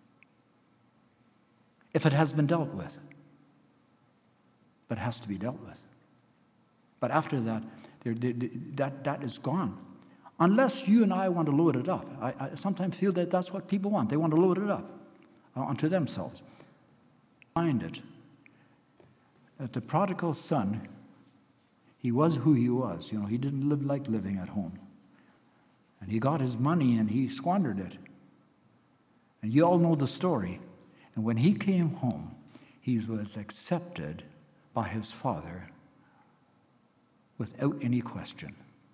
If it has been dealt with, but it has to be dealt with. But after that, there, there, that, that is gone. Unless you and I want to load it up. I, I sometimes feel that that's what people want. They want to load it up onto themselves. Find it. That the prodigal son, he was who he was. You know, he didn't live like living at home. And he got his money and he squandered it. And you all know the story. And when he came home, he was accepted by his father without any question.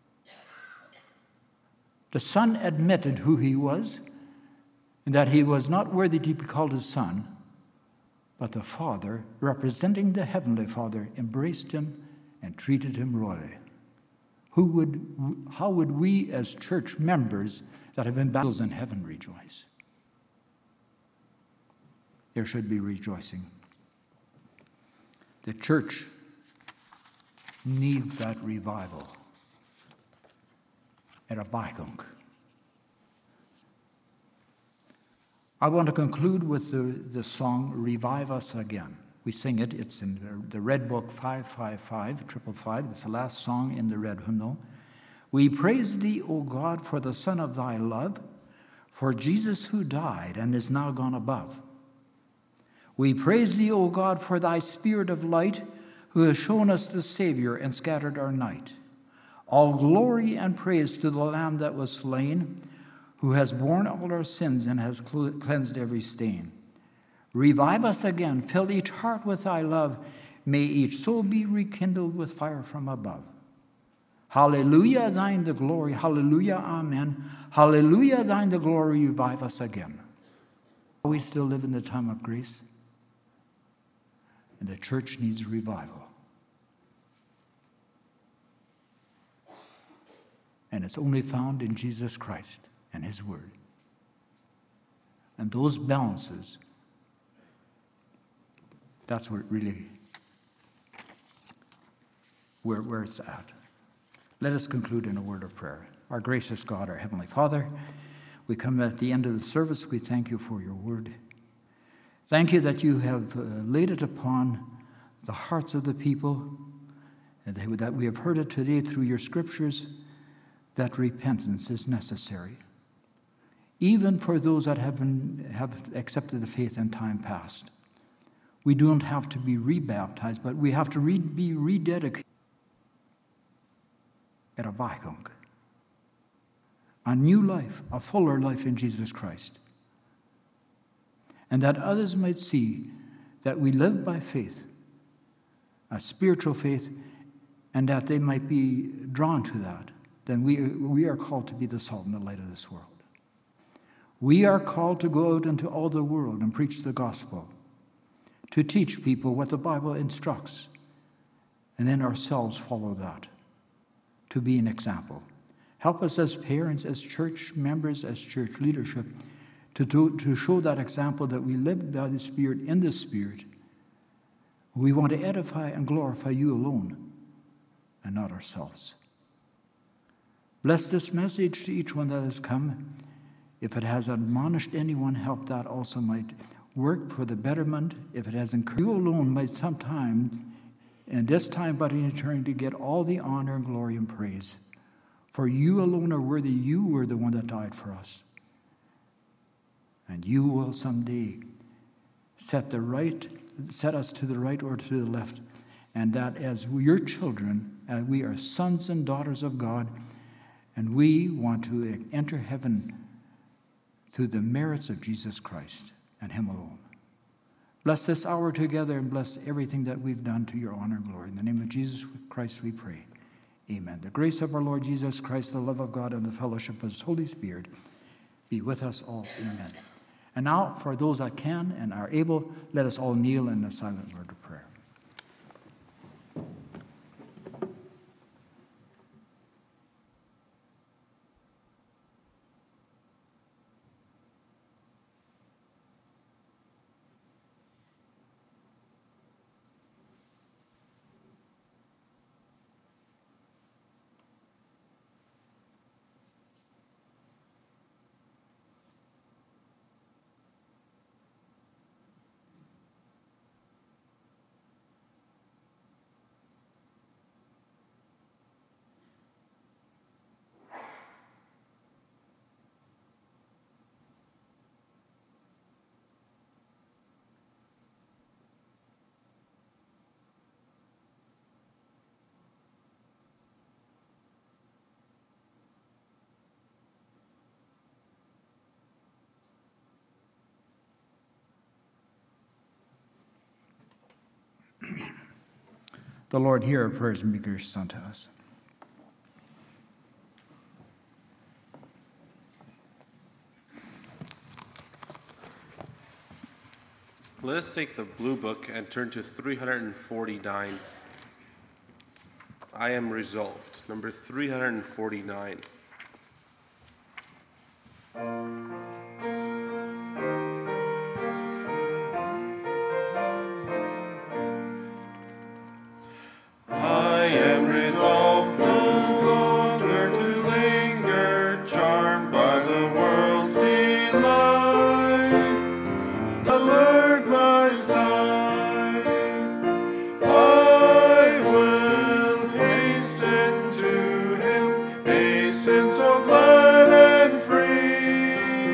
The son admitted who he was and that he was not worthy to be called his son, but the father, representing the heavenly Father, embraced him and treated him royally. Who would, how would we as church members that have been baptized in heaven rejoice? There should be rejoicing. The church needs that revival at a Bikung. I want to conclude with the, the song, Revive Us Again. We sing it. It's in the Red Book five five five, five five. It's the last song in the Red Hymnal. We praise thee, O God, for the Son of thy love, for Jesus who died and is now gone above. We praise thee, O God, for thy Spirit of light, who has shown us the Savior and scattered our night. All glory and praise to the Lamb that was slain, who has borne all our sins and has cleansed every stain. Revive us again, fill each heart with thy love. May each soul be rekindled with fire from above. Hallelujah, thine the glory. Hallelujah, amen. Hallelujah, thine the glory. Revive us again. We still live in the time of grace, and the church needs revival. And it's only found in Jesus Christ and his word. And those balances, that's where it really, where, where it's at. Let us conclude in a word of prayer. Our gracious God, our Heavenly Father, we come at the end of the service. We thank you for your word. Thank you that you have uh, laid it upon the hearts of the people, and that we have heard it today through your scriptures, that repentance is necessary, even for those that have, been, have accepted the faith in time past. We don't have to be rebaptized, but we have to re- be rededicated at a Bikung, a new life, a fuller life in Jesus Christ, and that others might see that we live by faith, a spiritual faith, and that they might be drawn to that. Then we, we are called to be the salt and the light of this world. We are called to go out into all the world and preach the gospel, to teach people what the Bible instructs, and then ourselves follow that, to be an example. Help us as parents, as church members, as church leadership, to, do, to show that example that we live by the Spirit, in the Spirit. We want to edify and glorify you alone, and not ourselves. Bless this message to each one that has come. If it has admonished anyone, help that also might work for the betterment. If it has encouraged, you alone might sometime, and this time but in eternity, get all the honor and glory and praise. For you alone are worthy. You were the one that died for us. And you will someday set the right, set us to the right or to the left. And that as your children, uh, we are sons and daughters of God, and we want to enter heaven through the merits of Jesus Christ and him alone. Bless this hour together and bless everything that we've done to your honor and glory. In the name of Jesus Christ we pray. Amen. The grace of our Lord Jesus Christ, the love of God, and the fellowship of his Holy Spirit be with us all. Amen. And now, for those that can and are able, let us all kneel in a silent word of prayer. The Lord hear our prayers and be gracious unto us. Let us take the blue book and turn to three hundred forty-nine. I am resolved. Number three hundred forty-nine. Hasten so glad and free.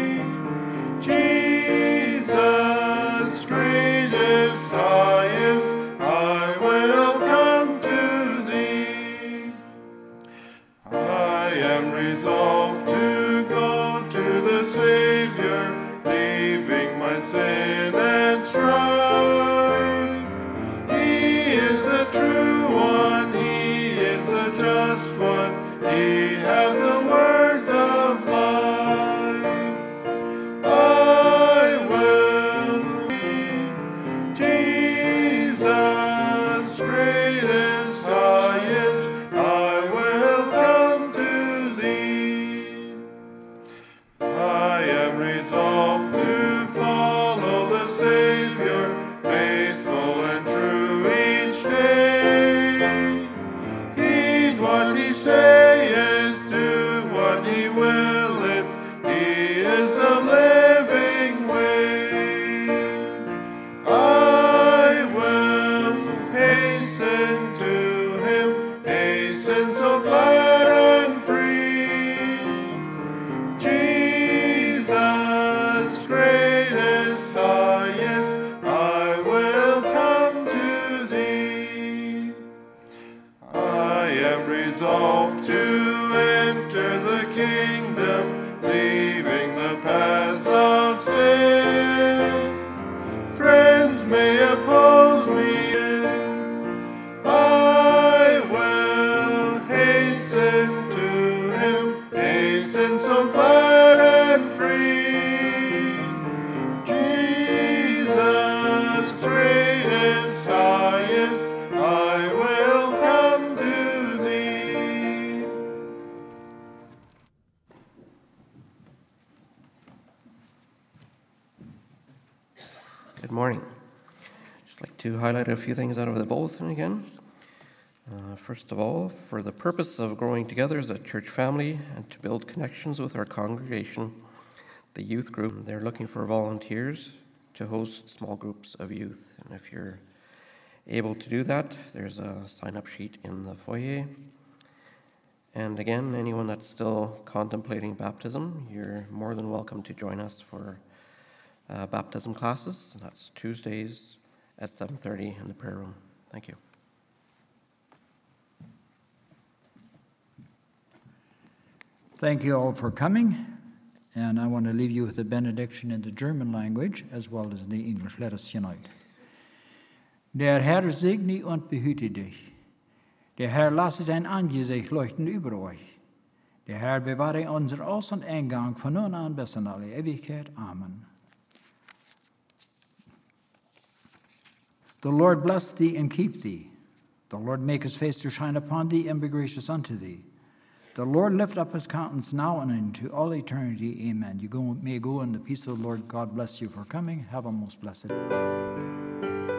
to highlight a few things out of the bulletin again. Uh, first of all, for the purpose of growing together as a church family and to build connections with our congregation, the youth group, they're looking for volunteers to host small groups of youth. And if you're able to do that, there's a sign-up sheet in the foyer. And again, anyone that's still contemplating baptism, you're more than welcome to join us for uh, baptism classes. And that's Tuesdays at seven thirty in the prayer room. Thank you. Thank you all for coming, and I want to leave you with a benediction in the German language as well as the English. Let us unite. Der Herr segne und behüte dich. Der Herr lasse sein Angesicht leuchten über euch. Der Herr bewahre unser Aus- und Eingang von nun an bis in alle Ewigkeit. Amen. The Lord bless thee and keep thee. The Lord make his face to shine upon thee and be gracious unto thee. The Lord lift up his countenance now and into all eternity. Amen. You go, may go in the peace of the Lord. God bless you for coming. Have a most blessed day.